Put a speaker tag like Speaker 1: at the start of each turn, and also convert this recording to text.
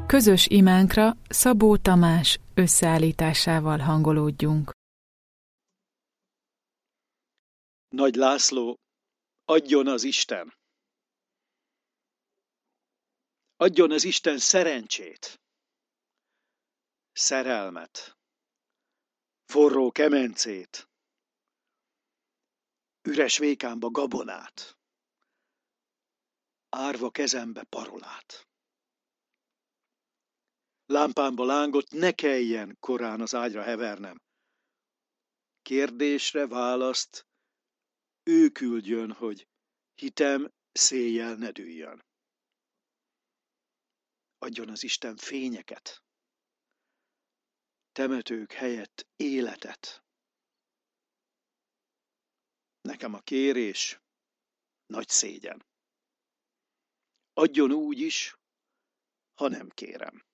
Speaker 1: Közös imánkra Szabó Tamás összeállításával hangolódjunk.
Speaker 2: Nagy László, adjon az Isten! Adjon az Isten szerencsét, szerelmet, forró kemencét, üres vékámba gabonát, árva kezembe parolát. Lámpámba lángot ne kelljen korán az ágyra hevernem. Kérdésre választ ő küldjön, hogy hitem széjjel ne dűljön. Adjon az Isten fényeket, temetők helyett életet. Nekem a kérés nagy szégyen. Adjon úgy is, ha nem kérem.